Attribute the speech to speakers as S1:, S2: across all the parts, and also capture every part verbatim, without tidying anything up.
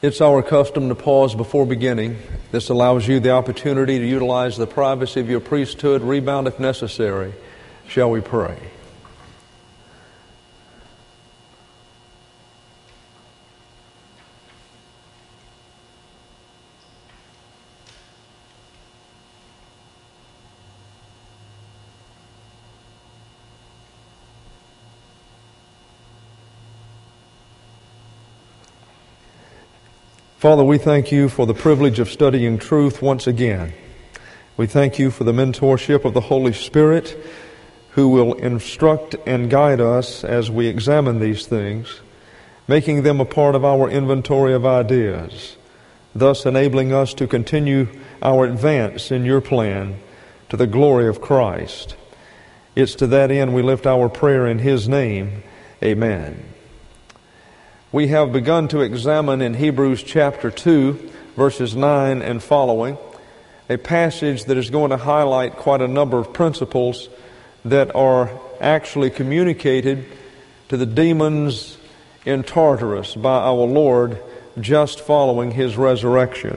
S1: It's our custom to pause before beginning. This allows you the opportunity to utilize the privacy of your priesthood, rebound if necessary. Shall we pray? Father, we thank you for the privilege of studying truth once again. We thank you for the mentorship of the Holy Spirit who will instruct and guide us as we examine these things, making them a part of our inventory of ideas, thus enabling us to continue our advance in your plan to the glory of Christ. It's to that end we lift our prayer in His name. Amen. We have begun to examine in Hebrews chapter two, verses nine and following, a passage that is going to highlight quite a number of principles that are actually communicated to the demons in Tartarus by our Lord just following His resurrection.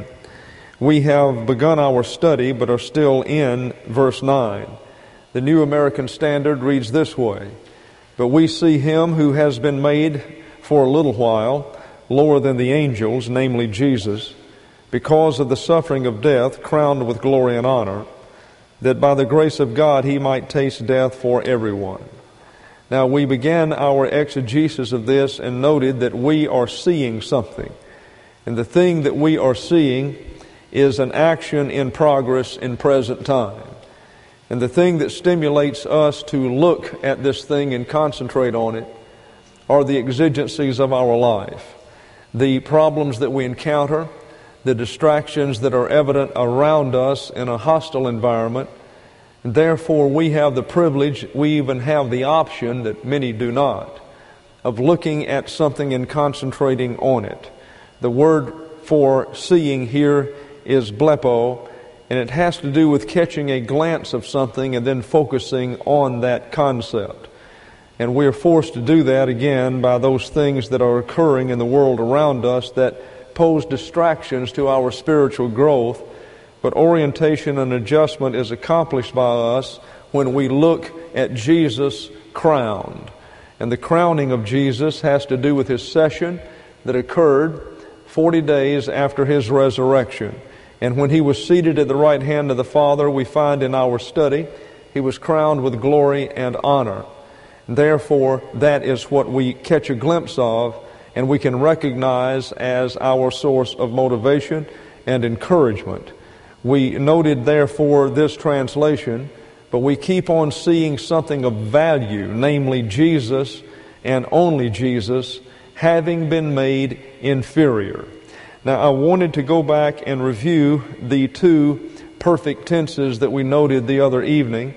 S1: We have begun our study but are still in verse nine. The New American Standard reads this way: "But we see Him who has been made for a little while lower than the angels, namely Jesus, because of the suffering of death, crowned with glory and honor, that by the grace of God He might taste death for everyone." Now, we began our exegesis of this and noted that we are seeing something. And the thing that we are seeing is an action in progress in present time. And the thing that stimulates us to look at this thing and concentrate on it are the exigencies of our life, the problems that we encounter, the distractions that are evident around us in a hostile environment. And therefore, we have the privilege, we even have the option that many do not, of looking at something and concentrating on it. The word for seeing here is blepo, and it has to do with catching a glance of something and then focusing on that concept. And we are forced to do that again by those things that are occurring in the world around us that pose distractions to our spiritual growth. But orientation and adjustment is accomplished by us when we look at Jesus crowned. And the crowning of Jesus has to do with His session that occurred forty days after His resurrection. And when He was seated at the right hand of the Father, we find in our study, He was crowned with glory and honor. Therefore, that is what we catch a glimpse of and we can recognize as our source of motivation and encouragement. We noted, therefore, this translation, but we keep on seeing something of value, namely Jesus and only Jesus, having been made inferior. Now, I wanted to go back and review the two perfect tenses that we noted the other evening.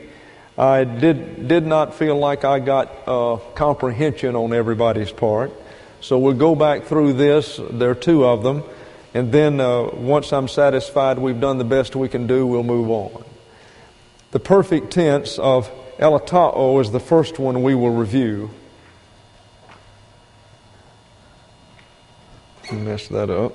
S1: I did did not feel like I got uh, comprehension on everybody's part. So we'll go back through this. There are two of them. And then uh, once I'm satisfied we've done the best we can do, we'll move on. The perfect tense of elatao is the first one we will review. Mess that up.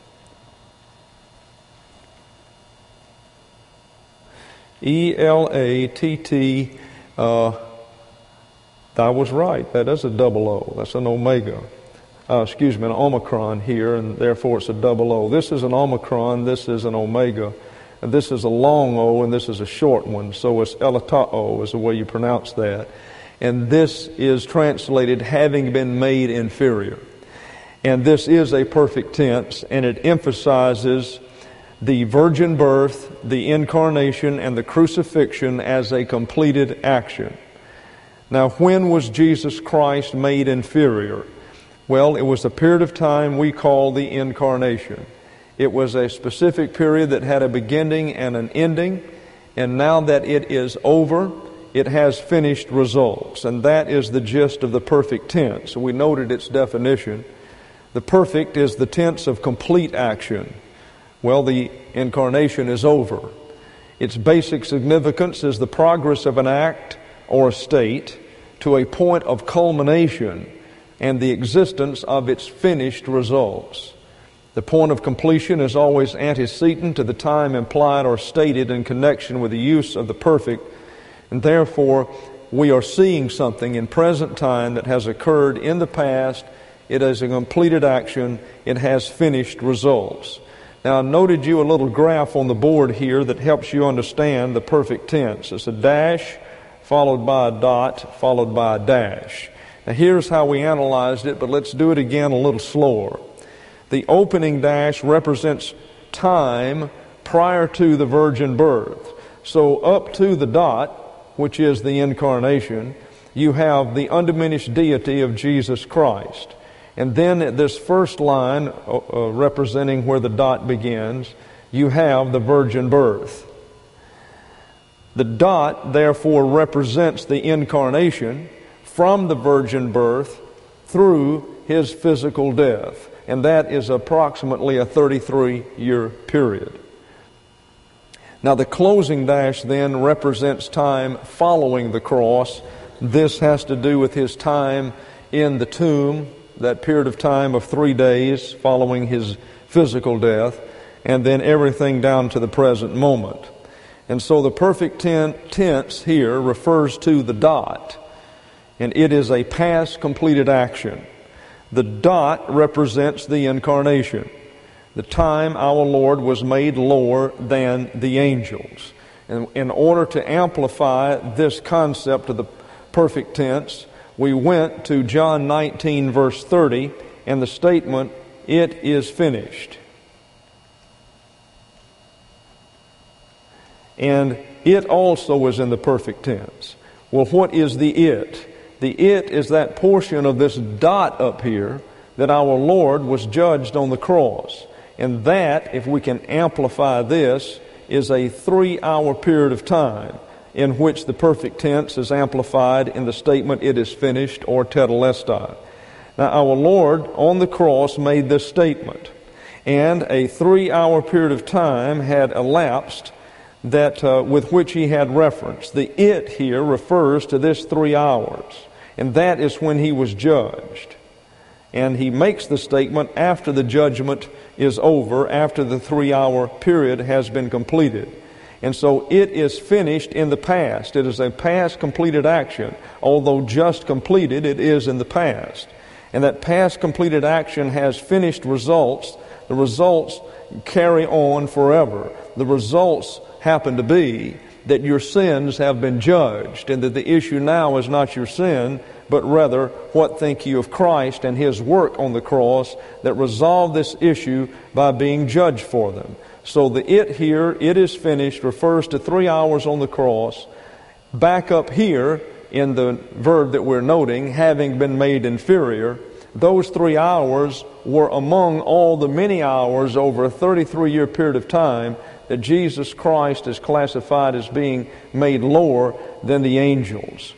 S1: E L A T T, uh, I was right. That is a double O. That's an omega. Uh, excuse me, an omicron here, and therefore it's a double O. This is an omicron, this is an omega. And this is a long O, and this is a short one. So it's elatao is the way you pronounce that. And this is translated having been made inferior. And this is a perfect tense, and it emphasizes the virgin birth, the incarnation, and the crucifixion as a completed action. Now, when was Jesus Christ made inferior? Well, it was a period of time we call the incarnation. It was a specific period that had a beginning and an ending, and now that it is over, it has finished results. And that is the gist of the perfect tense. We noted its definition. The perfect is the tense of complete action. Well, the incarnation is over. Its basic significance is the progress of an act or a state to a point of culmination and the existence of its finished results. The point of completion is always antecedent to the time implied or stated in connection with the use of the perfect, and therefore we are seeing something in present time that has occurred in the past. It is a completed action. It has finished results. Now, I noted you a little graph on the board here that helps you understand the perfect tense. It's a dash followed by a dot followed by a dash. Now, here's how we analyzed it, but let's do it again a little slower. The opening dash represents time prior to the virgin birth. So up to the dot, which is the incarnation, you have the undiminished deity of Jesus Christ. And then at this first line, uh, uh, representing where the dot begins, you have the virgin birth. The dot, therefore, represents the incarnation from the virgin birth through his physical death. And that is approximately a thirty-three year period. Now, the closing dash then represents time following the cross. This has to do with his time in the tomb, that period of time of three days following his physical death, and then everything down to the present moment. And so the perfect ten- tense here refers to the dot, and it is a past completed action. The dot represents the incarnation, the time our Lord was made lower than the angels. And in order to amplify this concept of the perfect tense, we went to John nineteen, verse thirty, and the statement, "It is finished." And it also is in the perfect tense. Well, what is the it? The it is that portion of this dot up here that our Lord was judged on the cross. And that, if we can amplify this, is a three-hour period of time in which the perfect tense is amplified in the statement, "It is finished," or tetelestai. Now, our Lord on the cross made this statement, and a three-hour period of time had elapsed that uh, with which he had reference. The it here refers to this three hours, and that is when he was judged. And he makes the statement after the judgment is over, after the three-hour period has been completed. And so it is finished in the past. It is a past completed action. Although just completed, it is in the past. And that past completed action has finished results. The results carry on forever. The results happen to be that your sins have been judged, and that the issue now is not your sin, but rather, what think you of Christ and his work on the cross that resolved this issue by being judged for them. So the it here, "it is finished," refers to three hours on the cross. Back up here in the verb that we're noting, "having been made inferior," those three hours were among all the many hours over a thirty-three year period of time that Jesus Christ is classified as being made lower than the angels.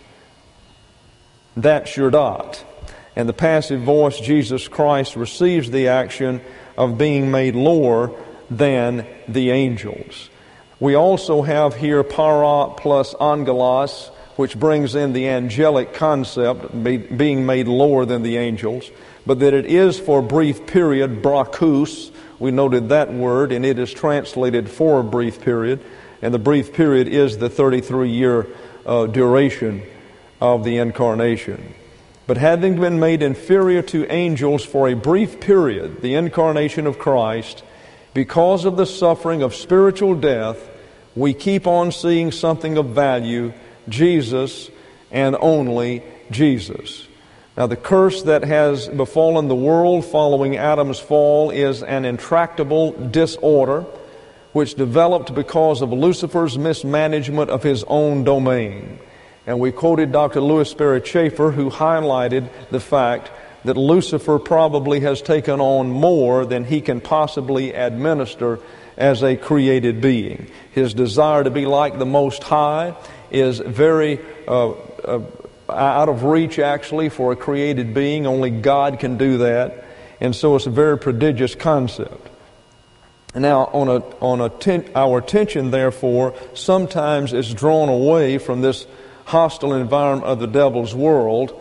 S1: That's your dot. And the passive voice, Jesus Christ, receives the action of being made lower than the angels. We also have here para plus angelos, which brings in the angelic concept, being made lower than the angels, but that it is for a brief period, brachus. We noted that word, and it is translated for a brief period, and the brief period is the thirty-three year uh, duration of the incarnation. But having been made inferior to angels for a brief period, the incarnation of Christ, because of the suffering of spiritual death, we keep on seeing something of value, Jesus and only Jesus. Now, the curse that has befallen the world following Adam's fall is an intractable disorder which developed because of Lucifer's mismanagement of his own domain. And we quoted Doctor Louis Sperry Chafer, who highlighted the fact that Lucifer probably has taken on more than he can possibly administer as a created being. His desire to be like the Most High is very uh, uh, out of reach, actually, for a created being. Only God can do that. And so it's a very prodigious concept. Now, on a, on a ten, our attention, therefore, sometimes is drawn away from this hostile environment of the devil's world,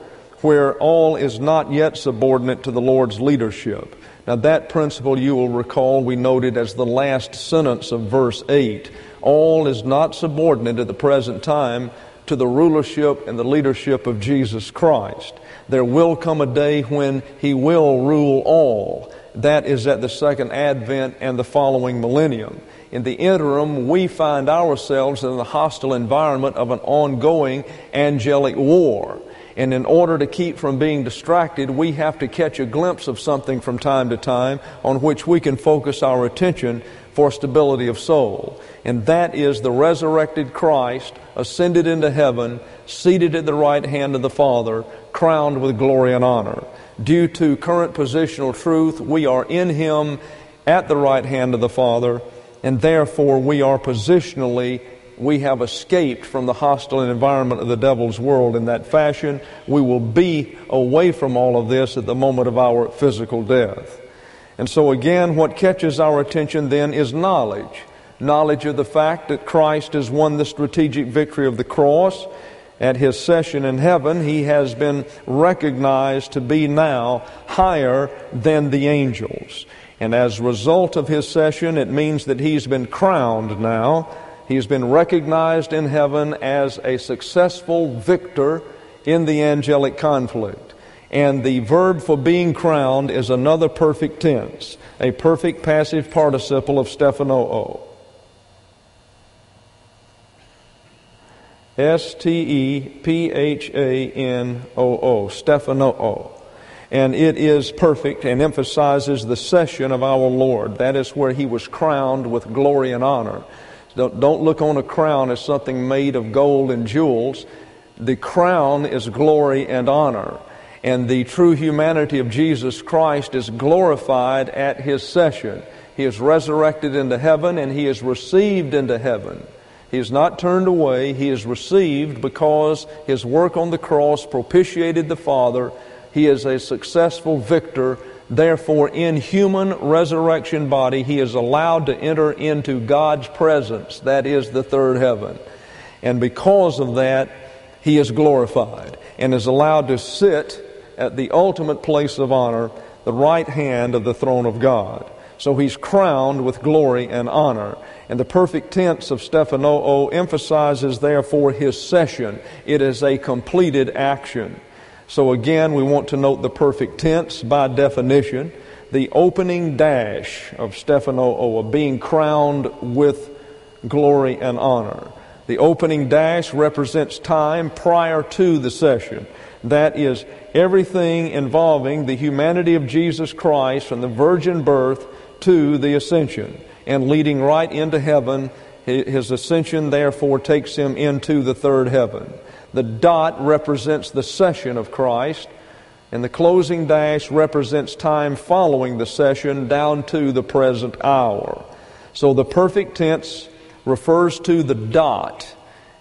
S1: where all is not yet subordinate to the Lord's leadership. Now that principle, you will recall, we noted as the last sentence of verse eight. All is not subordinate at the present time to the rulership and the leadership of Jesus Christ. There will come a day when He will rule all. That is at the second advent and the following millennium. In the interim, we find ourselves in the hostile environment of an ongoing angelic war. And in order to keep from being distracted, we have to catch a glimpse of something from time to time on which we can focus our attention for stability of soul. And that is the resurrected Christ, ascended into heaven, seated at the right hand of the Father, crowned with glory and honor. Due to current positional truth, we are in Him at the right hand of the Father, and therefore we are positionally, we have escaped from the hostile environment of the devil's world in that fashion. We will be away from all of this at the moment of our physical death. And so again, what catches our attention then is knowledge. Knowledge of the fact that Christ has won the strategic victory of the cross. At His session in heaven, He has been recognized to be now higher than the angels. And as a result of His session, it means that He's been crowned now. He's been recognized in heaven as a successful victor in the angelic conflict. And the verb for being crowned is another perfect tense, a perfect passive participle of stephanoo. S T E P H A N O O, stephanoo. And it is perfect and emphasizes the session of our Lord. That is where He was crowned with glory and honor. Don't, don't look on a crown as something made of gold and jewels. The crown is glory and honor. And the true humanity of Jesus Christ is glorified at His session. He is resurrected into heaven and He is received into heaven. He is not turned away. He is received because His work on the cross propitiated the Father. He is a successful victor. Therefore, in human resurrection body, He is allowed to enter into God's presence. That is the third heaven. And because of that, He is glorified and is allowed to sit at the ultimate place of honor, the right hand of the throne of God. So He's crowned with glory and honor. And the perfect tense of stephanoo emphasizes, therefore, His session. It is a completed action. So again, we want to note the perfect tense by definition. The opening dash of stephanoo, of being crowned with glory and honor. The opening dash represents time prior to the session. That is everything involving the humanity of Jesus Christ from the virgin birth to the ascension and leading right into heaven. His ascension, therefore, takes Him into the third heaven. The dot represents the session of Christ, and the closing dash represents time following the session down to the present hour. So the perfect tense refers to the dot.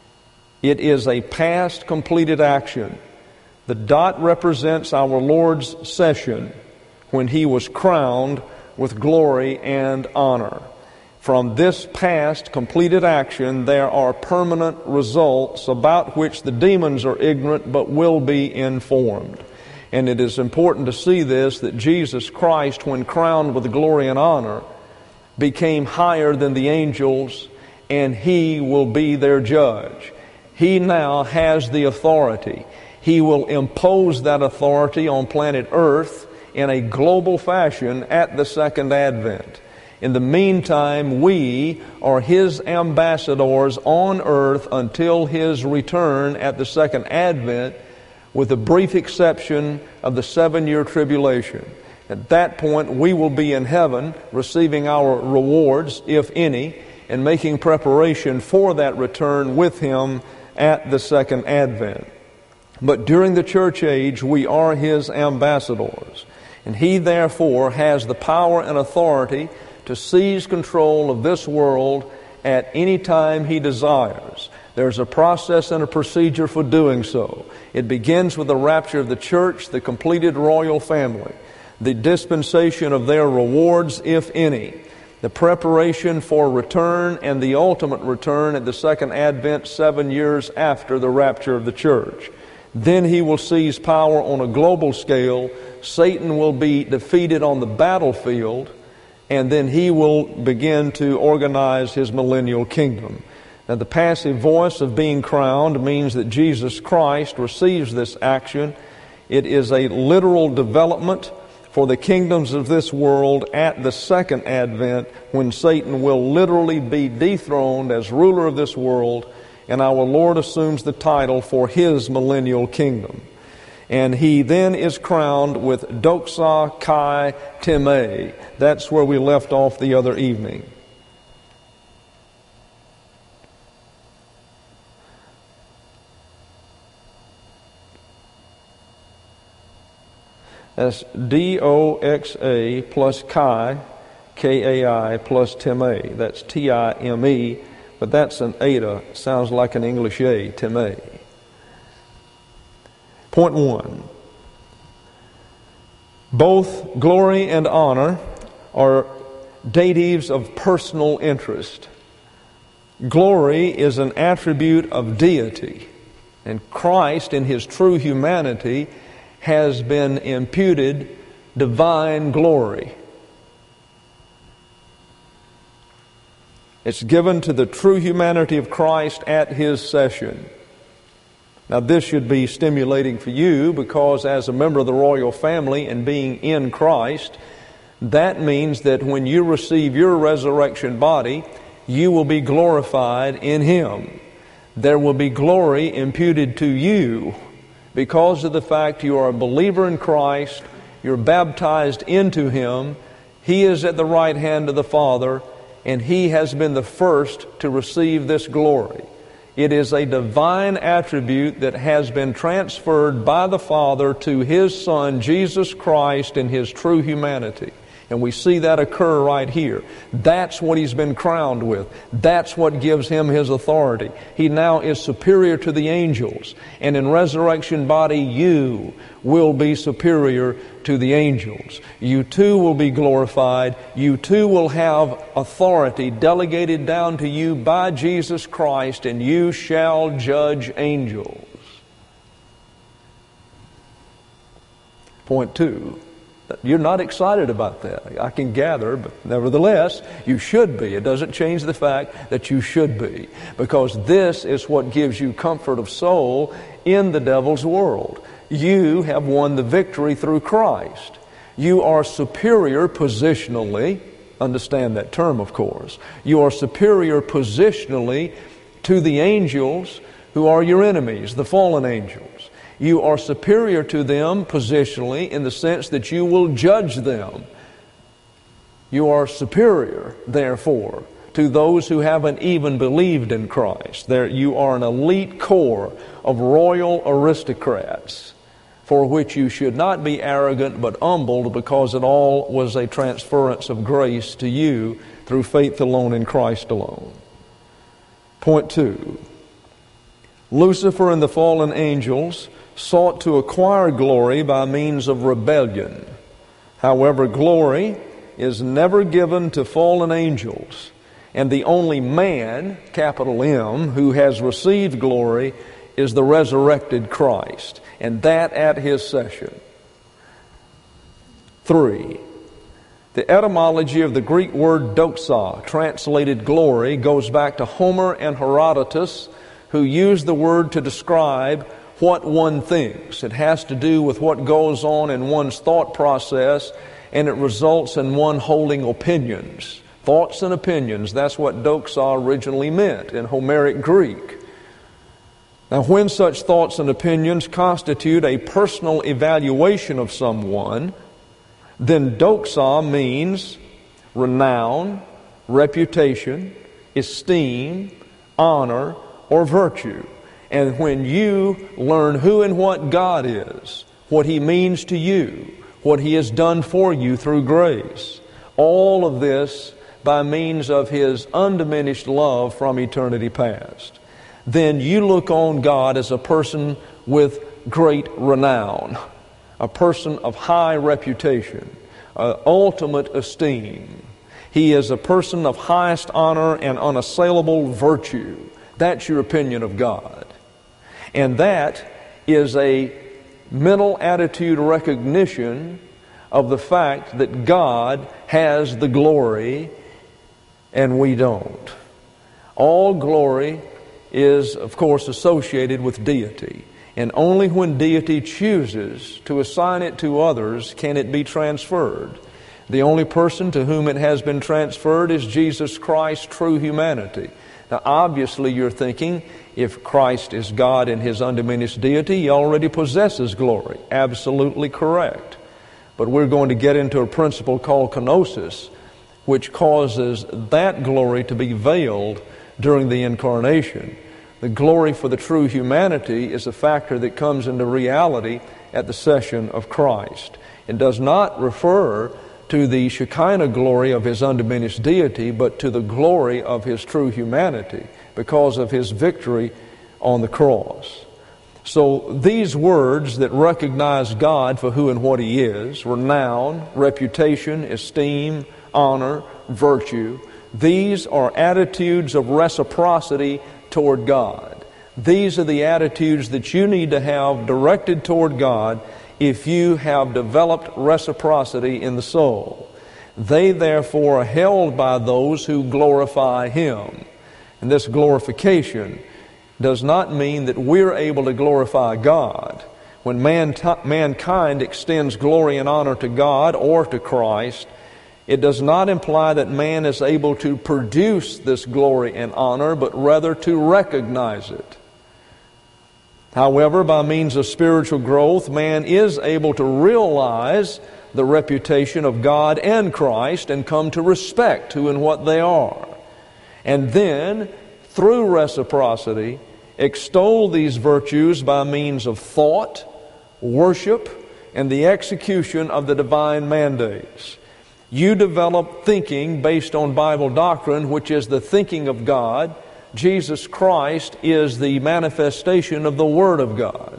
S1: It is a past completed action. The dot represents our Lord's session when He was crowned with glory and honor. From this past completed action, there are permanent results about which the demons are ignorant but will be informed. And it is important to see this, that Jesus Christ, when crowned with glory and honor, became higher than the angels, and He will be their judge. He now has the authority. He will impose that authority on planet Earth in a global fashion at the second advent. In the meantime, we are His ambassadors on earth until His return at the second advent, with the brief exception of the seven-year tribulation. At that point, we will be in heaven receiving our rewards, if any, and making preparation for that return with Him at the second advent. But during the church age, we are His ambassadors. And He, therefore, has the power and authority to seize control of this world at any time He desires. There's a process and a procedure for doing so. It begins with the rapture of the church, the completed royal family, the dispensation of their rewards, if any, the preparation for return, and the ultimate return at the second advent seven years after the rapture of the church. Then he will seize power on a global scale. Satan will be defeated on the battlefield, and then he will begin to organize his millennial kingdom. Now, the passive voice of being crowned means that Jesus Christ receives this action. It is a literal development for the kingdoms of this world at the second advent, when Satan will literally be dethroned as ruler of this world, and our Lord assumes the title for his millennial kingdom. And he then is crowned with doxa kai time. That's where we left off the other evening. That's D O X A plus Chi, K A I, plus Time. That's T I M E, but that's an eta. Sounds like an English A, Time. Point one. Both glory and honor are datives of personal interest. Glory is an attribute of deity, and Christ, in his true humanity, has been imputed divine glory. It's given to the true humanity of Christ at his session. Now, this should be stimulating for you, because as a member of the royal family and being in Christ, that means that when you receive your resurrection body, you will be glorified in him. There will be glory imputed to you because of the fact you are a believer in Christ, you're baptized into him, he is at the right hand of the Father, and he has been the first to receive this glory. It is a divine attribute that has been transferred by the Father to his Son, Jesus Christ, in his true humanity. And we see that occur right here. That's what he's been crowned with. That's what gives him his authority. He now is superior to the angels. And in resurrection body, you will be superior to the angels. You too will be glorified. You too will have authority delegated down to you by Jesus Christ, and you shall judge angels. Point two. You're not excited about that, I can gather, but nevertheless, you should be. It doesn't change the fact that you should be, because this is what gives you comfort of soul in the devil's world. You have won the victory through Christ. You are superior positionally. Understand that term, of course. You are superior positionally to the angels who are your enemies, the fallen angels. You are superior to them positionally in the sense that you will judge them. You are superior, therefore, to those who haven't even believed in Christ. There, you are an elite corps of royal aristocrats, for which you should not be arrogant but humbled, because it all was a transference of grace to you through faith alone in Christ alone. Point two. Lucifer and the fallen angels sought to acquire glory by means of rebellion. However, glory is never given to fallen angels, and the only man, capital M, who has received glory is the resurrected Christ, and that at his session. Three, the etymology of the Greek word doxa, translated glory, goes back to Homer and Herodotus, who used the word to describe what one thinks. It has to do with what goes on in one's thought process, and it results in one holding opinions. Thoughts and opinions, that's what doxa originally meant in Homeric Greek. Now, when such thoughts and opinions constitute a personal evaluation of someone, then doxa means renown, reputation, esteem, honor, or virtue. And when you learn who and what God is, what he means to you, what he has done for you through grace, all of this by means of his undiminished love from eternity past, then you look on God as a person with great renown, a person of high reputation, uh, ultimate esteem. He is a person of highest honor and unassailable virtue. That's your opinion of God. And that is a mental attitude recognition of the fact that God has the glory and we don't. All glory is, of course, associated with deity. And only when deity chooses to assign it to others can it be transferred. The only person to whom it has been transferred is Jesus Christ, true humanity. Now, obviously, you're thinking, if Christ is God in His undiminished deity, He already possesses glory. Absolutely correct. But we're going to get into a principle called kenosis, which causes that glory to be veiled during the incarnation. The glory for the true humanity is a factor that comes into reality at the session of Christ. It does not refer to the Shekinah glory of His undiminished deity, but to the glory of His true humanity because of His victory on the cross. So these words that recognize God for who and what He is, renown, reputation, esteem, honor, virtue, these are attitudes of reciprocity toward God. These are the attitudes that you need to have directed toward God if you have developed reciprocity in the soul. They therefore are held by those who glorify Him. And this glorification does not mean that we're able to glorify God. When man t- mankind extends glory and honor to God or to Christ, it does not imply that man is able to produce this glory and honor, but rather to recognize it. However, by means of spiritual growth, man is able to realize the reputation of God and Christ and come to respect who and what they are. And then, through reciprocity, extol these virtues by means of thought, worship, and the execution of the divine mandates. You develop thinking based on Bible doctrine, which is the thinking of God. Jesus Christ is the manifestation of the Word of God.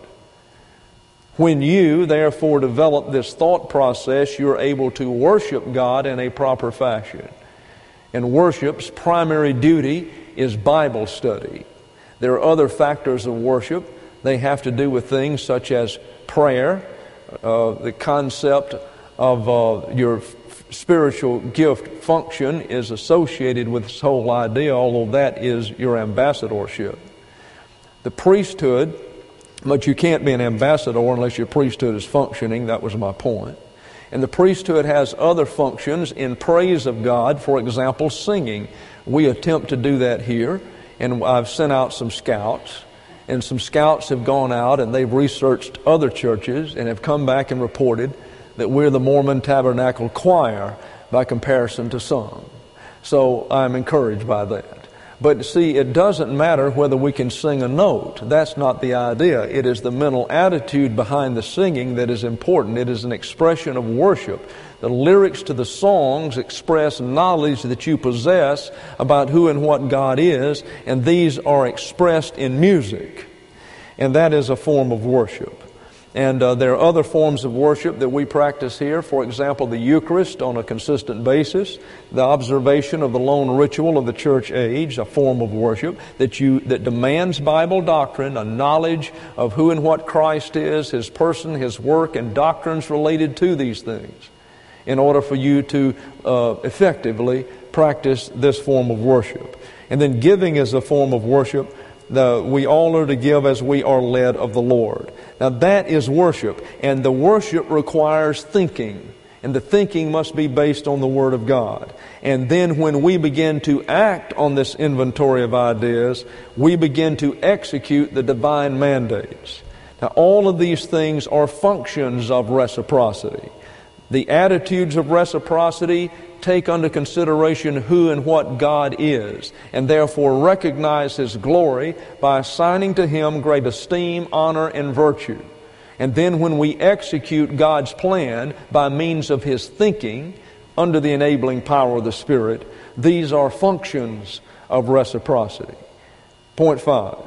S1: When you, therefore, develop this thought process, you're able to worship God in a proper fashion. And worship's primary duty is Bible study. There are other factors of worship. They have to do with things such as prayer, uh, the concept of uh, your spiritual gift function is associated with this whole idea, although that is your ambassadorship. The priesthood, but you can't be an ambassador unless your priesthood is functioning. That was my point. And the priesthood has other functions in praise of God, for example, singing. We attempt to do that here, and I've sent out some scouts, and some scouts have gone out and they've researched other churches and have come back and reported that we're the Mormon Tabernacle Choir by comparison to some. So I'm encouraged by that. But see, it doesn't matter whether we can sing a note. That's not the idea. It is the mental attitude behind the singing that is important. It is an expression of worship. The lyrics to the songs express knowledge that you possess about who and what God is, and these are expressed in music. And that is a form of worship. And uh, there are other forms of worship that we practice here. For example, the Eucharist on a consistent basis, the observation of the lone ritual of the church age, a form of worship that you that demands Bible doctrine, a knowledge of who and what Christ is, His person, His work, and doctrines related to these things, in order for you to uh, effectively practice this form of worship. And then giving is a form of worship. The, we all are to give as we are led of the Lord. Now that is worship, and the worship requires thinking, and the thinking must be based on the Word of God. And then when we begin to act on this inventory of ideas, we begin to execute the divine mandates. Now all of these things are functions of reciprocity. The attitudes of reciprocity take under consideration who and what God is, and therefore recognize His glory by assigning to Him great esteem, honor, and virtue. And then when we execute God's plan by means of His thinking, under the enabling power of the Spirit, these are functions of reciprocity. Point five.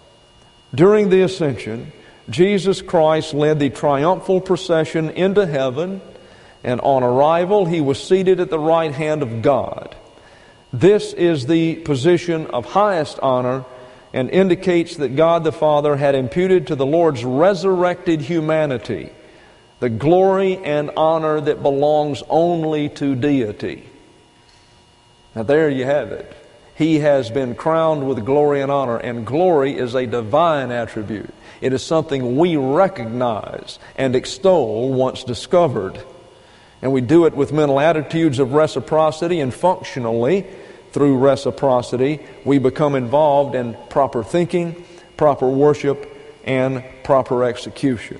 S1: During the ascension, Jesus Christ led the triumphal procession into heaven, and on arrival, He was seated at the right hand of God. This is the position of highest honor and indicates that God the Father had imputed to the Lord's resurrected humanity the glory and honor that belongs only to deity. Now there you have it. He has been crowned with glory and honor, and glory is a divine attribute. It is something we recognize and extol once discovered. And we do it with mental attitudes of reciprocity, and functionally, through reciprocity, we become involved in proper thinking, proper worship, and proper execution.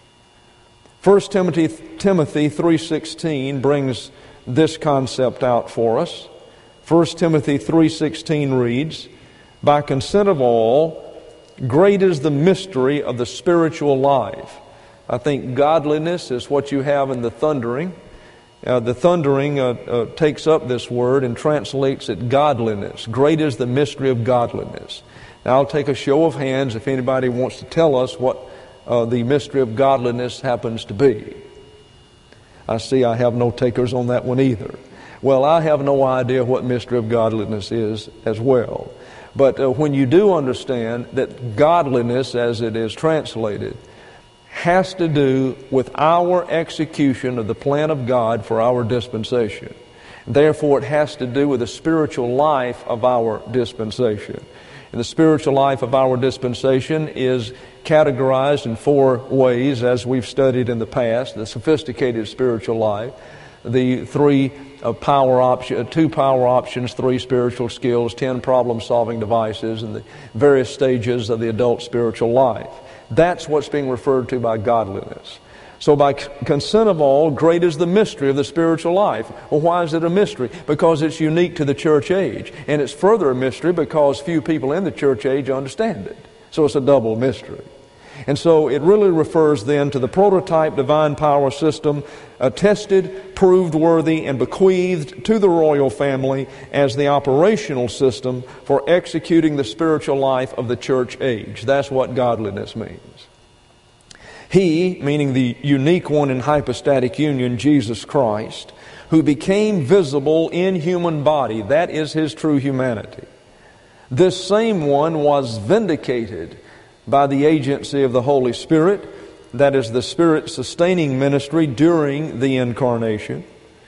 S1: First Timothy, Timothy three sixteen brings this concept out for us. First Timothy three sixteen reads, "By consent of all, great is the mystery of the spiritual life." I think godliness is what you have in the thundering. Uh, the thundering uh, uh, takes up this word and translates it godliness. Great is the mystery of godliness. Now I'll take a show of hands if anybody wants to tell us what uh, the mystery of godliness happens to be. I see I have no takers on that one either. Well, I have no idea what mystery of godliness is as well. But uh, when you do understand that godliness, as it is translated, has to do with our execution of the plan of God for our dispensation. Therefore, it has to do with the spiritual life of our dispensation. And the spiritual life of our dispensation is categorized in four ways, as we've studied in the past: the sophisticated spiritual life, the three uh, power option, two power options, three spiritual skills, ten problem-solving devices, and the various stages of the adult spiritual life. That's what's being referred to by godliness. So by consent of all, great is the mystery of the spiritual life. Well, why is it a mystery? Because it's unique to the church age. And it's further a mystery because few people in the church age understand it. So it's a double mystery. And so it really refers then to the prototype divine power system, attested, proved worthy, and bequeathed to the royal family as the operational system for executing the spiritual life of the church age. That's what godliness means. He, meaning the unique one in hypostatic union, Jesus Christ, who became visible in human body, that is His true humanity. This same one was vindicated by the agency of the Holy Spirit, that is the Spirit-sustaining ministry during the incarnation.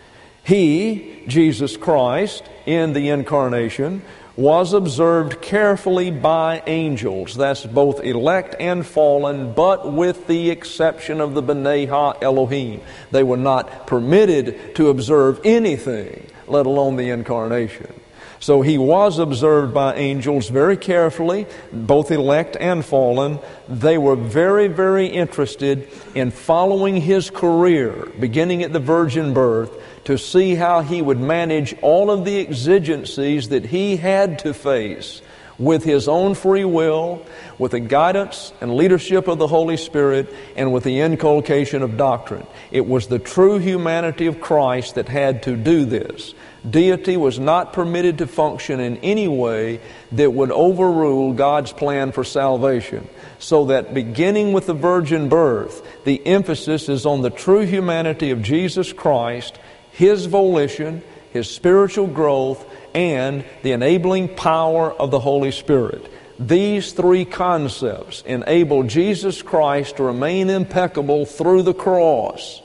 S1: He, Jesus Christ, in the incarnation, was observed carefully by angels. That's both elect and fallen, but with the exception of the B'nai Ha-Elohim. They were not permitted to observe anything, let alone the incarnation. So He was observed by angels very carefully, both elect and fallen. They were very, very interested in following His career, beginning at the virgin birth, to see how He would manage all of the exigencies that He had to face with His own free will, with the guidance and leadership of the Holy Spirit, and with the inculcation of doctrine. It was the true humanity of Christ that had to do this. Deity was not permitted to function in any way that would overrule God's plan for salvation. So that beginning with the virgin birth, the emphasis is on the true humanity of Jesus Christ, His volition, His spiritual growth, and the enabling power of the Holy Spirit. These three concepts enable Jesus Christ to remain impeccable through the cross.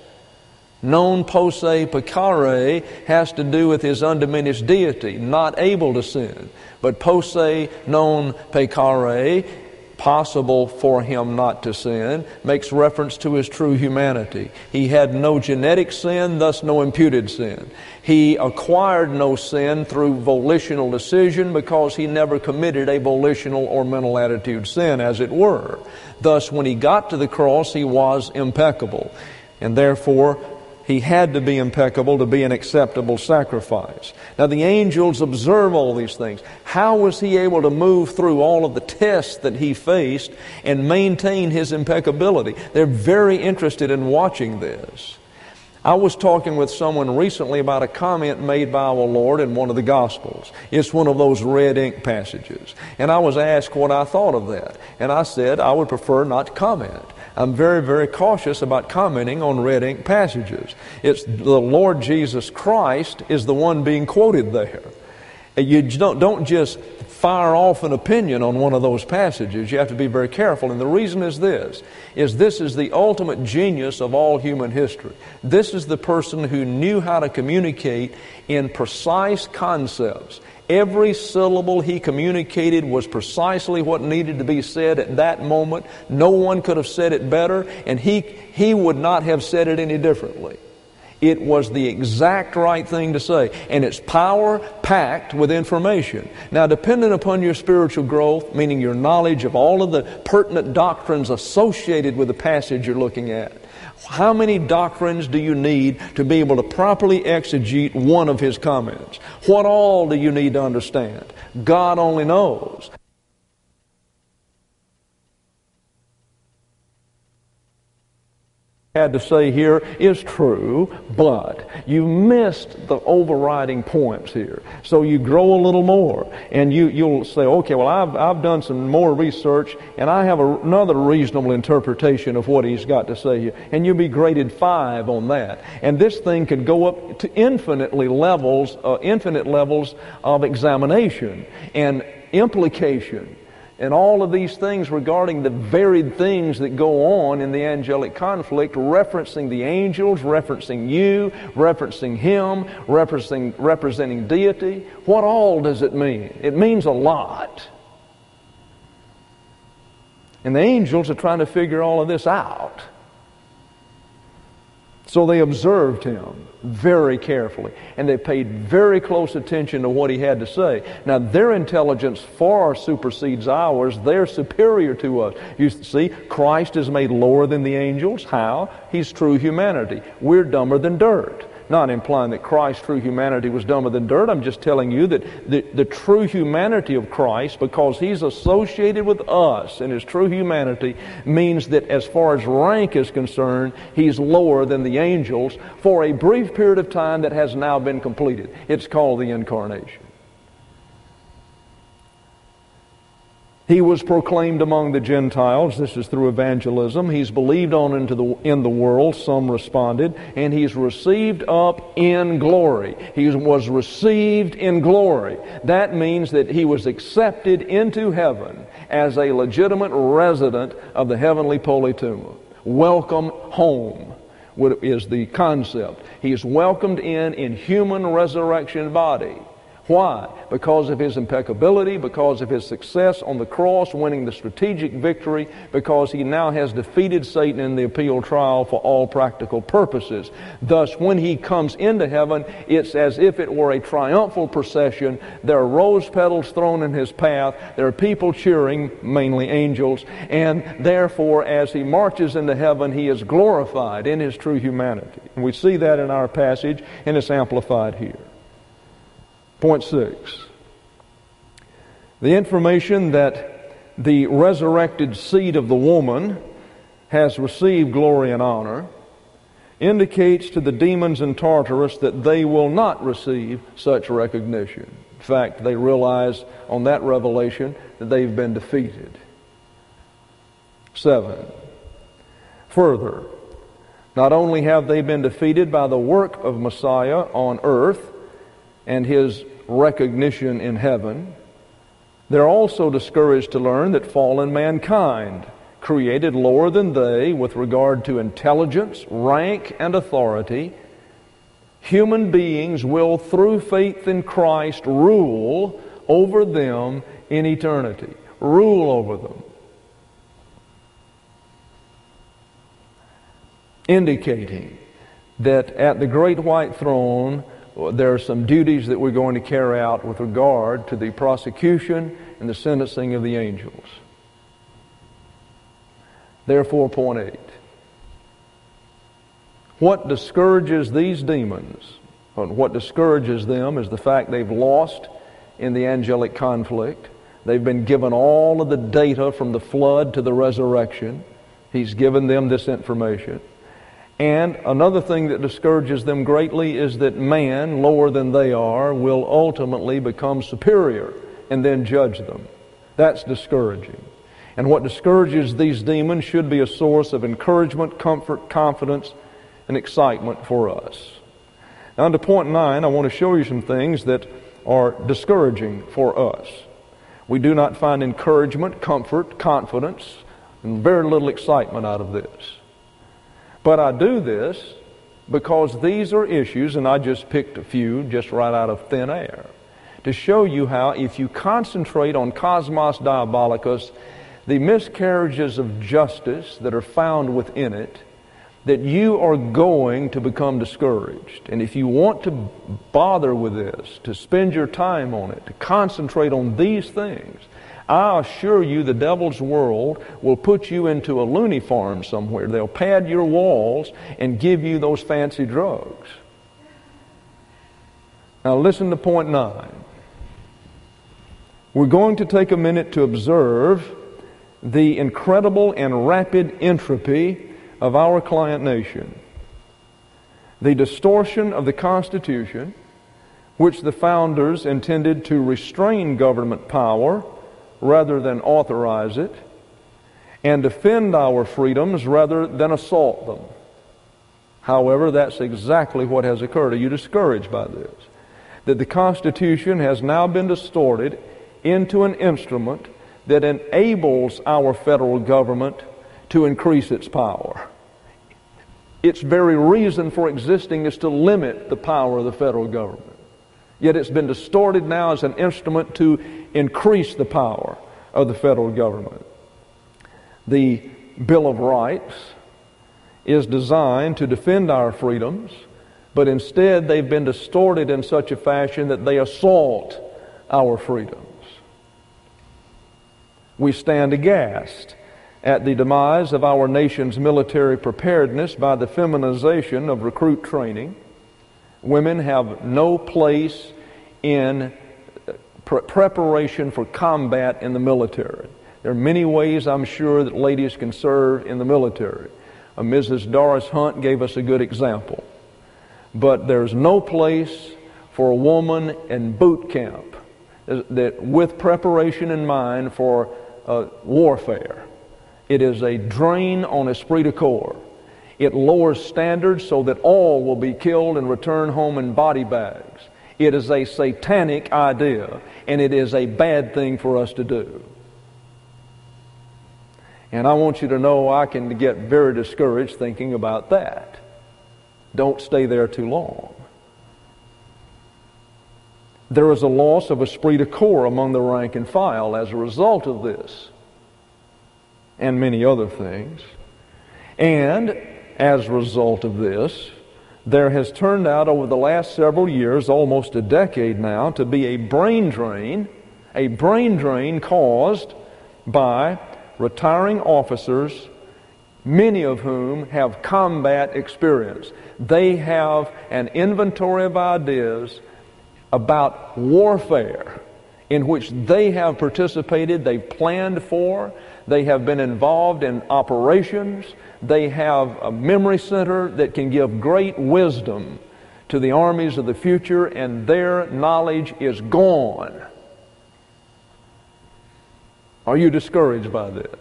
S1: Non posse peccare has to do with His undiminished deity, not able to sin. But posse non peccare, possible for Him not to sin, makes reference to His true humanity. He had no genetic sin, thus no imputed sin. He acquired no sin through volitional decision because He never committed a volitional or mental attitude sin, as it were. Thus, when He got to the cross, He was impeccable. And therefore, He had to be impeccable to be an acceptable sacrifice. Now the angels observe all these things. How was He able to move through all of the tests that He faced and maintain His impeccability? They're very interested in watching this. I was talking with someone recently about a comment made by our Lord in one of the Gospels. It's one of those red ink passages. And I was asked what I thought of that. And I said I would prefer not to comment. I'm very, very cautious about commenting on red ink passages. It's the Lord Jesus Christ is the one being quoted there. You don't, don't just fire off an opinion on one of those passages. You have to be very careful. And the reason is this, is this is the ultimate genius of all human history. This is the person who knew how to communicate in precise concepts. Every syllable he communicated was precisely what needed to be said at that moment. No one could have said it better, and he, he would not have said it any differently. It was the exact right thing to say, and it's power-packed with information. Now, dependent upon your spiritual growth, meaning your knowledge of all of the pertinent doctrines associated with the passage you're looking at, how many doctrines do you need to be able to properly exegete one of his comments? What all do you need to understand? God only knows. Had to say here is true, but you missed the overriding points here. So you grow a little more, and you, you'll say, okay, well, I've, I've done some more research, and I have a, another reasonable interpretation of what he's got to say here. And you'll be graded five on that. And this thing could go up to infinitely levels, uh, infinite levels of examination and implication. And all of these things regarding the varied things that go on in the angelic conflict, referencing the angels, referencing you, referencing him, referencing, representing deity. What all does it mean? It means a lot. And the angels are trying to figure all of this out. So they observed him very carefully, and they paid very close attention to what he had to say. Now, their intelligence far supersedes ours. They're superior to us. You see, Christ is made lower than the angels. How? He's true humanity. We're dumber than dirt. Not implying that Christ's true humanity was dumber than dirt. I'm just telling you that the, the true humanity of Christ, because he's associated with us in his true humanity, means that as far as rank is concerned, he's lower than the angels for a brief period of time that has now been completed. It's called the incarnation. He was proclaimed among the Gentiles. This is through evangelism. He's believed on into the, in the world. Some responded. And he's received up in glory. He was received in glory. That means that he was accepted into heaven as a legitimate resident of the heavenly politeuma. Welcome home is the concept. He's welcomed in in human resurrection body. Why? Because of his impeccability, because of his success on the cross, winning the strategic victory, because he now has defeated Satan in the appeal trial for all practical purposes. Thus, when he comes into heaven, it's as if it were a triumphal procession. There are rose petals thrown in his path. There are people cheering, mainly angels. And therefore, as he marches into heaven, he is glorified in his true humanity. And we see that in our passage, and it's amplified here. Point six. The information that the resurrected seed of the woman has received glory and honor indicates to the demons in Tartarus that they will not receive such recognition. In fact, they realize on that revelation that they've been defeated. Seven. Further, not only have they been defeated by the work of Messiah on earth and his recognition in heaven, they're also discouraged to learn that fallen mankind, created lower than they with regard to intelligence, rank, and authority, human beings will, through faith in Christ, rule over them in eternity. Rule over them. Indicating that at the great white throne there are some duties that we're going to carry out with regard to the prosecution and the sentencing of the angels. Therefore, point eight. What discourages these demons, what discourages them is the fact they've lost in the angelic conflict. They've been given all of the data from the flood to the resurrection. He's given them this information. And another thing that discourages them greatly is that man, lower than they are, will ultimately become superior and then judge them. That's discouraging. And what discourages these demons should be a source of encouragement, comfort, confidence, and excitement for us. Now, to point nine, I want to show you some things that are discouraging for us.
S2: We do not find encouragement, comfort, confidence, and very little excitement out of this. But I do this because these are issues, and I just picked a few just right out of thin air, to show you how if you concentrate on cosmos diabolicus, the miscarriages of justice that are found within it, that you are going to become discouraged. And if you want to bother with this, to spend your time on it, to concentrate on these things, I assure you the devil's world will put you into a loony farm somewhere. They'll pad your walls and give you those fancy drugs. Now listen to point nine. We're going to take a minute to observe the incredible and rapid entropy of our client nation. The distortion of the Constitution, which the founders intended to restrain government power rather than authorize it, and defend our freedoms rather than assault them. However, that's exactly what has occurred. Are you discouraged by this? That the Constitution has now been distorted into an instrument that enables our federal government to increase its power. Its very reason for existing is to limit the power of the federal government. Yet it's been distorted now as an instrument to increase the power of the federal government. The Bill of Rights is designed to defend our freedoms, but instead they've been distorted in such a fashion that they assault our freedoms. We stand aghast at the demise of our nation's military preparedness by the feminization of recruit training. Women have no place in pre- preparation for combat in the military. There are many ways, I'm sure, that ladies can serve in the military. Uh, Missus Doris Hunt gave us a good example. But there's no place for a woman in boot camp that, with preparation in mind for uh, warfare. It is a drain on esprit de corps. It lowers standards so that all will be killed and return home in body bags. It is a satanic idea, and it is a bad thing for us to do. And I want you to know I can get very discouraged thinking about that. Don't stay there too long. There is a loss of esprit de corps among the rank and file as a result of this, and many other things. And as a result of this, there has turned out over the last several years, almost a decade now, to be a brain drain, a brain drain caused by retiring officers, many of whom have combat experience. They have an inventory of ideas about warfare in which they have participated, they've planned for, they have been involved in operations, they have a memory center that can give great wisdom to the armies of the future, and their knowledge is gone. Are you discouraged by this?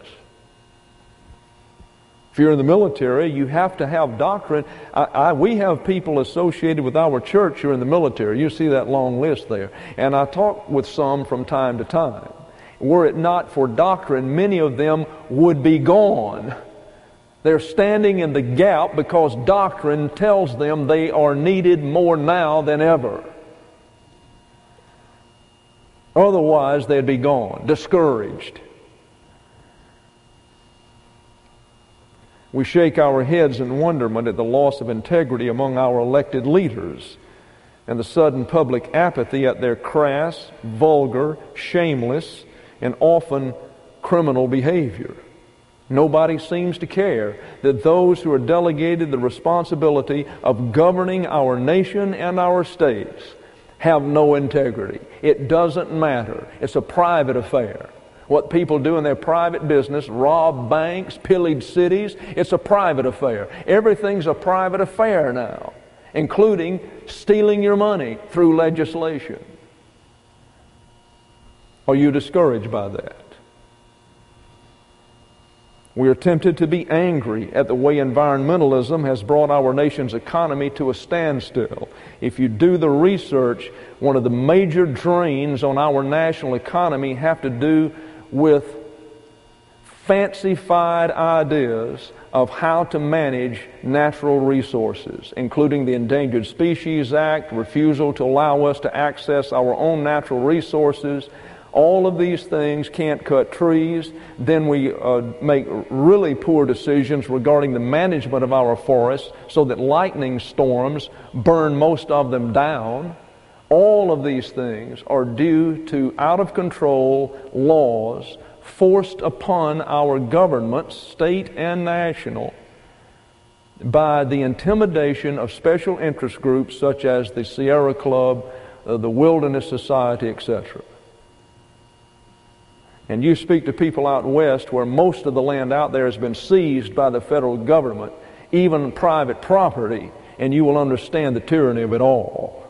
S2: If you're in the military, you have to have doctrine. I, I, we have people associated with our church who are in the military. You see that long list there. And I talk with some from time to time. Were it not for doctrine, many of them would be gone. They're standing in the gap because doctrine tells them they are needed more now than ever. Otherwise, they'd be gone, discouraged. We shake our heads in wonderment at the loss of integrity among our elected leaders and the sudden public apathy at their crass, vulgar, shameless, and often criminal behavior. Nobody seems to care that those who are delegated the responsibility of governing our nation and our states have no integrity. It doesn't matter. It's a private affair. What people do in their private business, rob banks, pillage cities, it's a private affair. Everything's a private affair now, including stealing your money through legislation. Are you discouraged by that? We are tempted to be angry at the way environmentalism has brought our nation's economy to a standstill. If you do the research, one of the major drains on our national economy have to do with fancified ideas of how to manage natural resources, including the Endangered Species Act, refusal to allow us to access our own natural resources. All of these things, can't cut trees. Then we uh, make really poor decisions regarding the management of our forests so that lightning storms burn most of them down. All of these things are due to out-of-control laws forced upon our governments, state and national, by the intimidation of special interest groups such as the Sierra Club, uh, the Wilderness Society, et cetera. And you speak to people out west where most of the land out there has been seized by the federal government, even private property, and you will understand the tyranny of it all.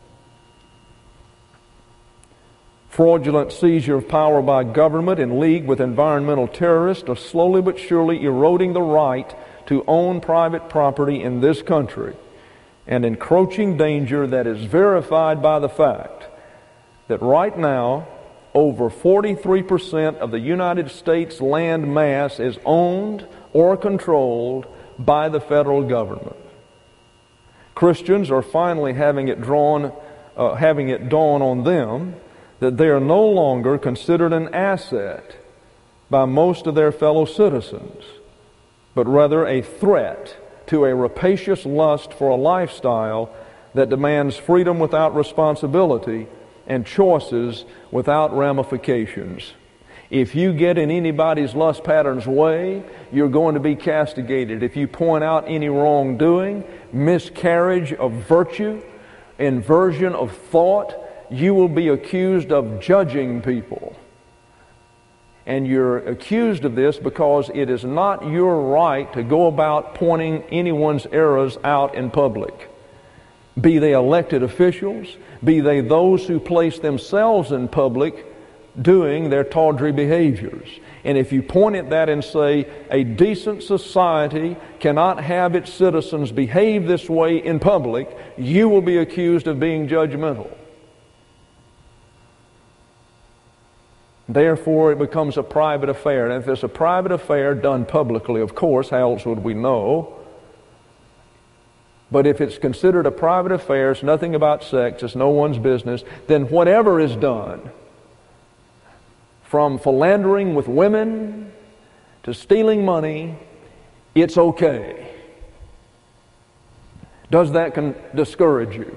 S2: Fraudulent seizure of power by government in league with environmental terrorists are slowly but surely eroding the right to own private property in this country, an encroaching danger that is verified by the fact that right now over forty-three percent of the United States land mass is owned or controlled by the federal government. Christians are finally having it drawn, uh, having it dawn on them that they are no longer considered an asset by most of their fellow citizens, but rather a threat to a rapacious lust for a lifestyle that demands freedom without responsibility and choices without ramifications. If you get in anybody's lust pattern's way, you're going to be castigated. If you point out any wrongdoing, miscarriage of virtue, inversion of thought, you will be accused of judging people. And you're accused of this because it is not your right to go about pointing anyone's errors out in public. Be they elected officials, be they those who place themselves in public doing their tawdry behaviors. And if you point at that and say, a decent society cannot have its citizens behave this way in public, you will be accused of being judgmental. Therefore, it becomes a private affair. And if it's a private affair done publicly, of course, how else would we know? But if it's considered a private affair, it's nothing about sex, it's no one's business, then whatever is done, from philandering with women to stealing money, it's okay. Does that con- discourage you?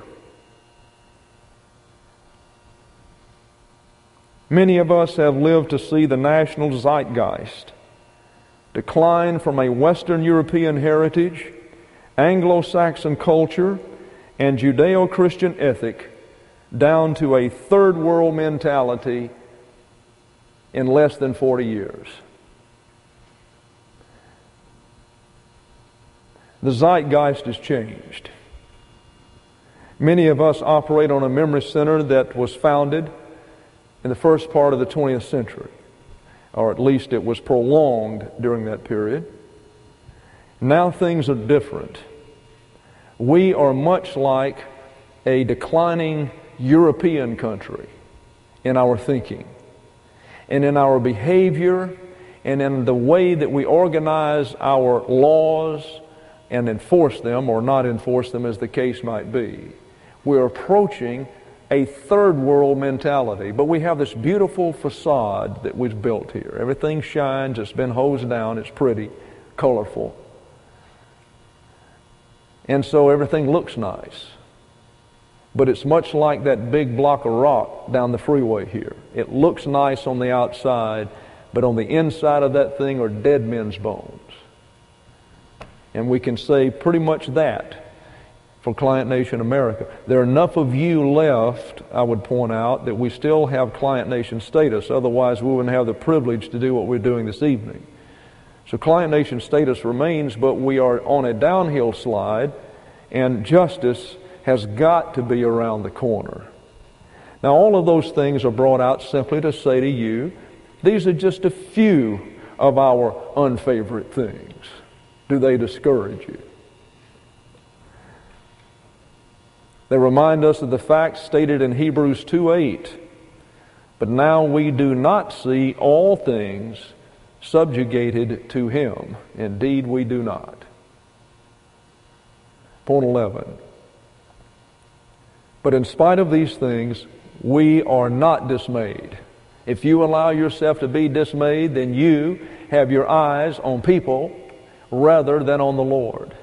S2: Many of us have lived to see the national zeitgeist decline from a Western European heritage, Anglo-Saxon culture, and Judeo-Christian ethic down to a third world mentality in less than forty years. The zeitgeist has changed. Many of us operate on a memory center that was founded in the first part of the twentieth century, or at least it was prolonged during that period. Now things are different. We are much like a declining European country in our thinking and in our behavior and in the way that we organize our laws and enforce them or not enforce them as the case might be. We're approaching a third world mentality, but we have this beautiful facade that we've built here. Everything shines, it's been hosed down, it's pretty, colorful. And so everything looks nice. But it's much like that big block of rock down the freeway here. It looks nice on the outside, but on the inside of that thing are dead men's bones. And we can say pretty much that for Client Nation America. There are enough of you left, I would point out, that we still have Client Nation status. Otherwise, we wouldn't have the privilege to do what we're doing this evening. So Client Nation status remains, but we are on a downhill slide, and justice has got to be around the corner. Now, all of those things are brought out simply to say to you, these are just a few of our unfavorite things? Do they discourage you? They remind us of the facts stated in Hebrews two eight. But now we do not see all things subjugated to Him. Indeed, we do not. Point eleven. But in spite of these things, we are not dismayed. If you allow yourself to be dismayed, then you have your eyes on people rather than on the Lord.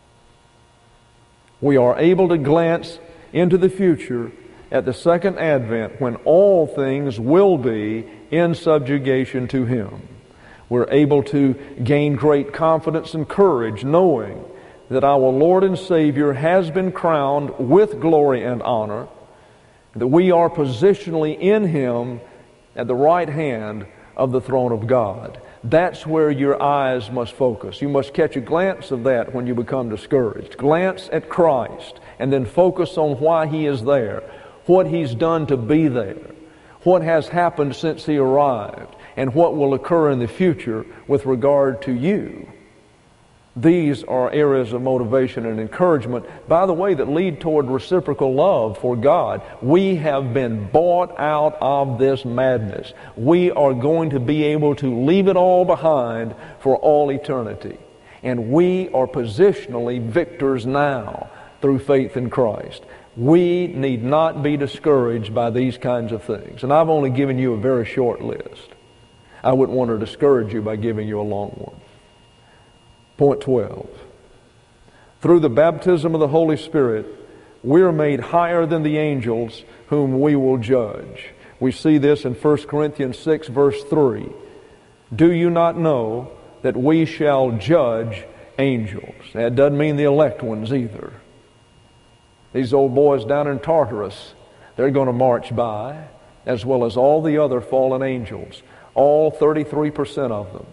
S2: We are able to glance into the future at the second advent when all things will be in subjugation to Him. We're able to gain great confidence and courage knowing that our Lord and Savior has been crowned with glory and honor, that we are positionally in Him at the right hand of the throne of God. That's where your eyes must focus. You must catch a glance of that when you become discouraged. Glance at Christ and then focus on why He is there, what He's done to be there, what has happened since He arrived, and what will occur in the future with regard to you. These are areas of motivation and encouragement, by the way, that lead toward reciprocal love for God. We have been bought out of this madness. We are going to be able to leave it all behind for all eternity. And we are positionally victors now through faith in Christ. We need not be discouraged by these kinds of things. And I've only given you a very short list. I wouldn't want to discourage you by giving you a long one. Point twelve. Through the baptism of the Holy Spirit, we are made higher than the angels whom we will judge. We see this in First Corinthians six, verse three. Do you not know that we shall judge angels? That doesn't mean the elect ones either. These old boys down in Tartarus, they're going to march by, as well as all the other fallen angels, all thirty-three percent of them.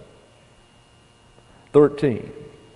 S2: thirteen.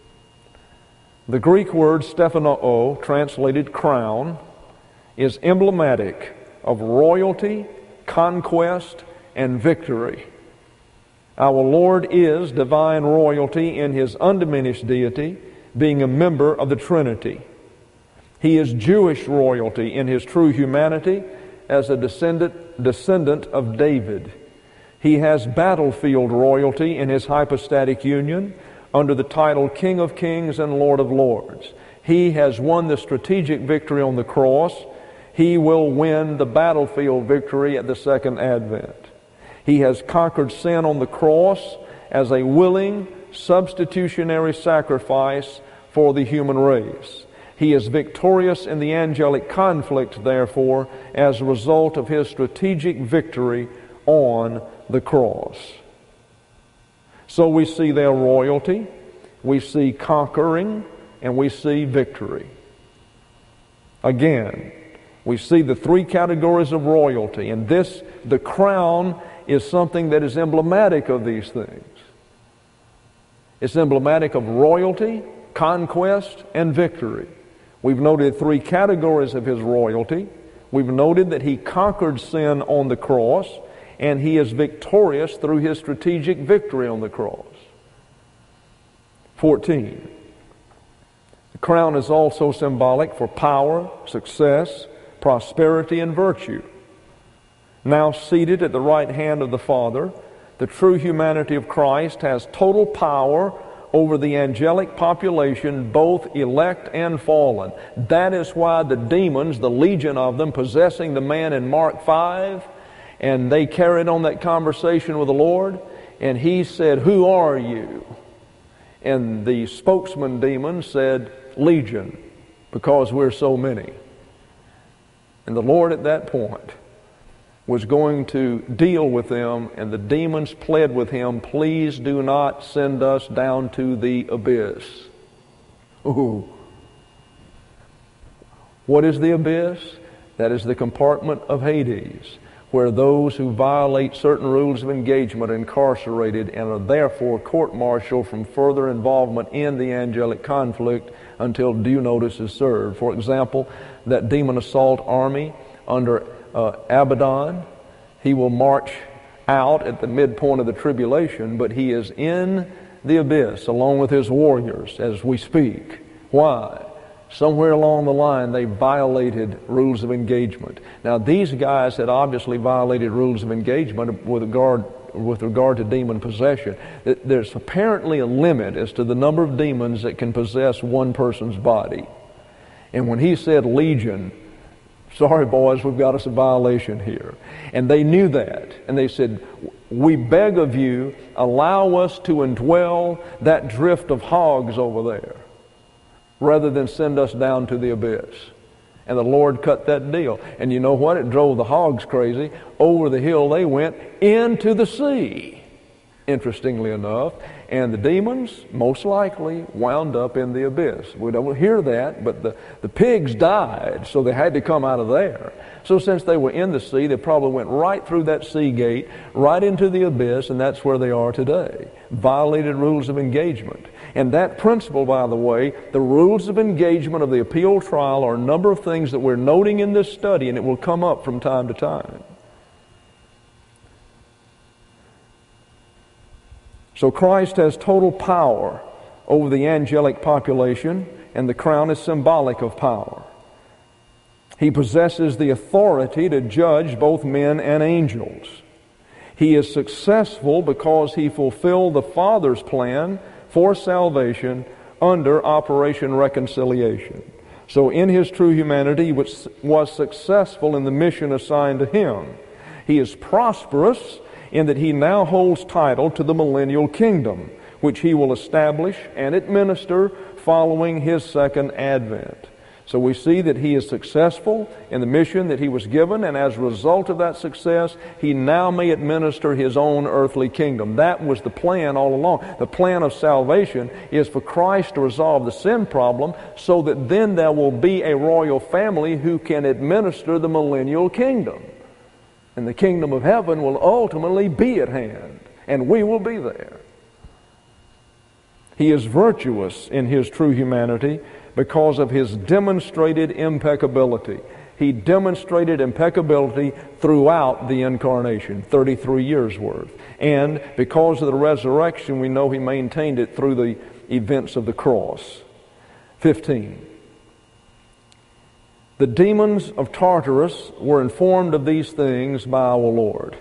S2: The Greek word stephanoo, translated crown, is emblematic of royalty, conquest, and victory. Our Lord is divine royalty in His undiminished deity, being a member of the Trinity. He is Jewish royalty in His true humanity as a descendant, descendant of David. He has battlefield royalty in His hypostatic union under the title King of Kings and Lord of Lords. He has won the strategic victory on the cross. He will win the battlefield victory at the second advent. He has conquered sin on the cross as a willing substitutionary sacrifice for the human race. He is victorious in the angelic conflict, therefore, as a result of His strategic victory on the cross. So we see their royalty, we see conquering, and we see victory. Again, we see the three categories of royalty, and this, the crown, is something that is emblematic of these things. It's emblematic of royalty, conquest, and victory. We've noted three categories of His royalty. We've noted that He conquered sin on the cross, and He is victorious through His strategic victory on the cross. fourteen. The crown is also symbolic for power, success, prosperity, and virtue. Now seated at the right hand of the Father, the true humanity of Christ has total power over the angelic population, both elect and fallen. That is why the demons, the legion of them, possessing the man in Mark five, and they carried on that conversation with the Lord, and He said, "Who are you?" And the spokesman demon said, "Legion, because we're so many." And the Lord at that point was going to deal with them, and the demons pled with Him, "Please do not send us down to the abyss." Ooh. What is the abyss? That is the compartment of Hades, where those who violate certain rules of engagement are incarcerated and are therefore court-martialed from further involvement in the angelic conflict until due notice is served. For example, that demon assault army under uh, Abaddon, he will march out at the midpoint of the tribulation, but he is in the abyss along with his warriors as we speak. Why? Somewhere along the line they violated rules of engagement. Now these guys had obviously violated rules of engagement with regard with regard to demon possession. There's apparently a limit as to the number of demons that can possess one person's body. And when he said legion, sorry boys, we've got us a violation here. And they knew that. And they said, we beg of you, allow us to indwell that drift of hogs over there, rather than send us down to the abyss. And the Lord cut that deal. And you know what? It drove the hogs crazy. Over the hill they went into the sea, interestingly enough. And the demons, most likely, wound up in the abyss. We don't hear that, but the, the pigs died, so they had to come out of there. So since they were in the sea, they probably went right through that sea gate, right into the abyss, and that's where they are today. Violated rules of engagement. And that principle, by the way, the rules of engagement of the appeal trial are a number of things that we're noting in this study, and it will come up from time to time. So Christ has total power over the angelic population, and the crown is symbolic of power. He possesses the authority to judge both men and angels. He is successful because he fulfilled the Father's plan for salvation under Operation Reconciliation. So in his true humanity, he was, was successful in the mission assigned to him. He is prosperous in that he now holds title to the millennial kingdom, which he will establish and administer following his second advent. So we see that he is successful in the mission that he was given, and as a result of that success, he now may administer his own earthly kingdom. That was the plan all along. The plan of salvation is for Christ to resolve the sin problem so that then there will be a royal family who can administer the millennial kingdom. And the kingdom of heaven will ultimately be at hand, and we will be there. He is virtuous in his true humanity because of his demonstrated impeccability. He demonstrated impeccability throughout the incarnation, thirty-three years worth. And because of the resurrection, we know he maintained it through the events of the cross. fifteen. The demons of Tartarus were informed of these things by our Lord.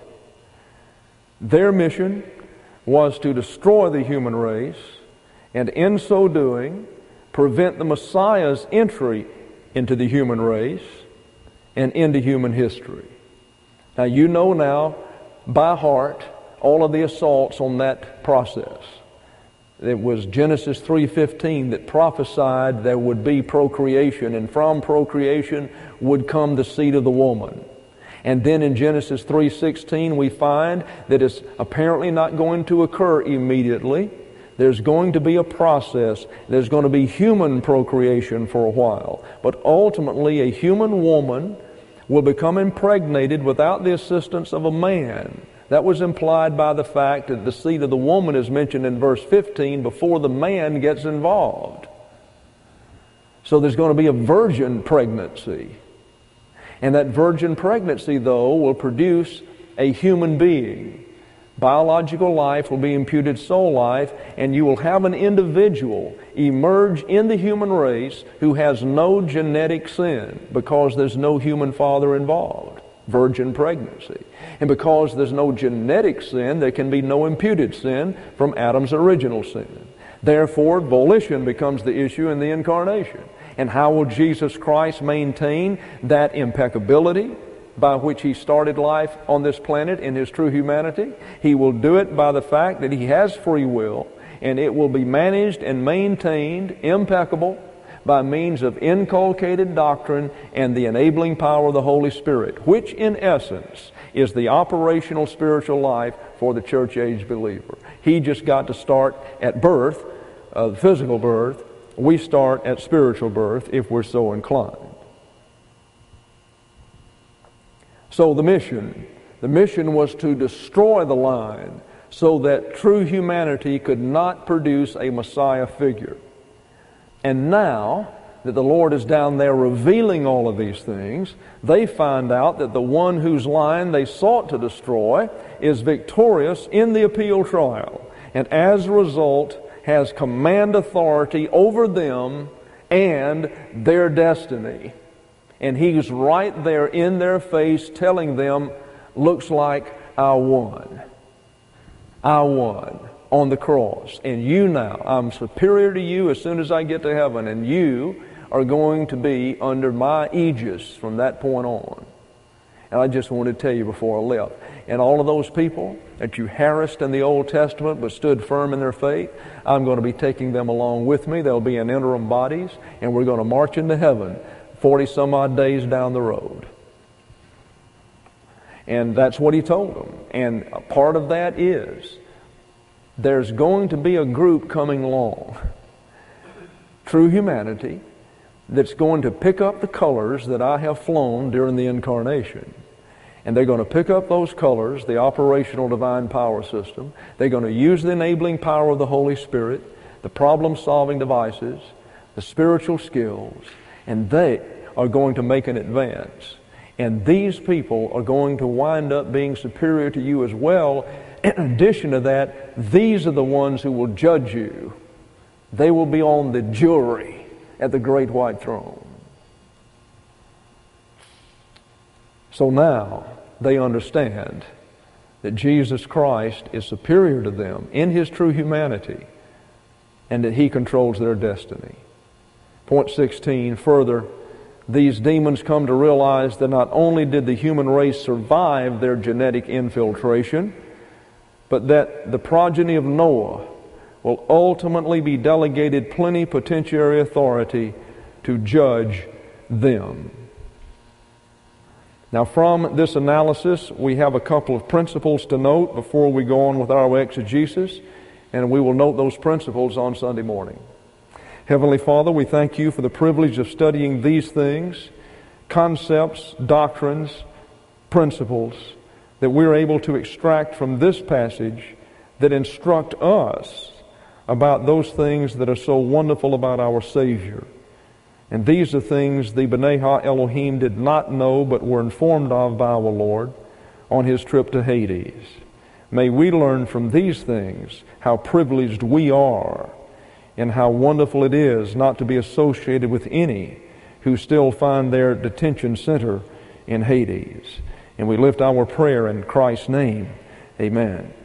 S2: Their mission was to destroy the human race, and in so doing, prevent the Messiah's entry into the human race and into human history. Now you know now by heart all of the assaults on that process. It was Genesis three fifteen that prophesied there would be procreation, and from procreation would come the seed of the woman. And then in Genesis three sixteen we find that it's apparently not going to occur immediately. There's going to be a process. There's going to be human procreation for a while. But ultimately a human woman will become impregnated without the assistance of a man. That was implied by the fact that the seed of the woman is mentioned in verse fifteen before the man gets involved. So there's going to be a virgin pregnancy. And that virgin pregnancy, though, will produce a human being. Biological life will be imputed soul life, and you will have an individual emerge in the human race who has no genetic sin because there's no human father involved. Virgin pregnancy. And because there's no genetic sin, there can be no imputed sin from Adam's original sin. Therefore, volition becomes the issue in the incarnation. And how will Jesus Christ maintain that impeccability by which he started life on this planet in his true humanity? He will do it by the fact that he has free will, and it will be managed and maintained impeccable by means of inculcated doctrine and the enabling power of the Holy Spirit, which in essence is the operational spiritual life for the church age believer. He just got to start at birth, uh, physical birth. We start at spiritual birth if we're so inclined. So the mission, the mission was to destroy the line so that true humanity could not produce a Messiah figure. And now that the Lord is down there revealing all of these things, they find out that the one whose line they sought to destroy is victorious in the appeal trial, and as a result has command authority over them and their destiny. And He's right there in their face telling them, looks like I won. I won on the cross. And you now, I'm superior to you as soon as I get to heaven, and you are going to be under my aegis from that point on. And I just wanted to tell you before I left. And all of those people that you harassed in the Old Testament but stood firm in their faith, I'm going to be taking them along with me. They'll be in interim bodies, and we're going to march into heaven forty some odd days down the road. And that's what He told them. And a part of that is there's going to be a group coming along, true humanity, that's going to pick up the colors that I have flown during the incarnation. And they're going to pick up those colors, the operational divine power system. They're going to use the enabling power of the Holy Spirit, the problem-solving devices, the spiritual skills, and they are going to make an advance. And these people are going to wind up being superior to you as well. In addition to that, these are the ones who will judge you. They will be on the jury at the great white throne. So now they understand that Jesus Christ is superior to them in His true humanity, and that He controls their destiny. Point sixteen, further, these demons come to realize that not only did the human race survive their genetic infiltration, but that the progeny of Noah will ultimately be delegated plenipotentiary authority to judge them. Now, from this analysis, we have a couple of principles to note before we go on with our exegesis, and we will note those principles on Sunday morning. Heavenly Father, we thank You for the privilege of studying these things, concepts, doctrines, principles, that we're able to extract from this passage that instruct us about those things that are so wonderful about our Savior. And these are things the B'nai Ha Elohim did not know but were informed of by our Lord on His trip to Hades. May we learn from these things how privileged we are and how wonderful it is not to be associated with any who still find their detention center in Hades. And we lift our prayer in Christ's name. Amen.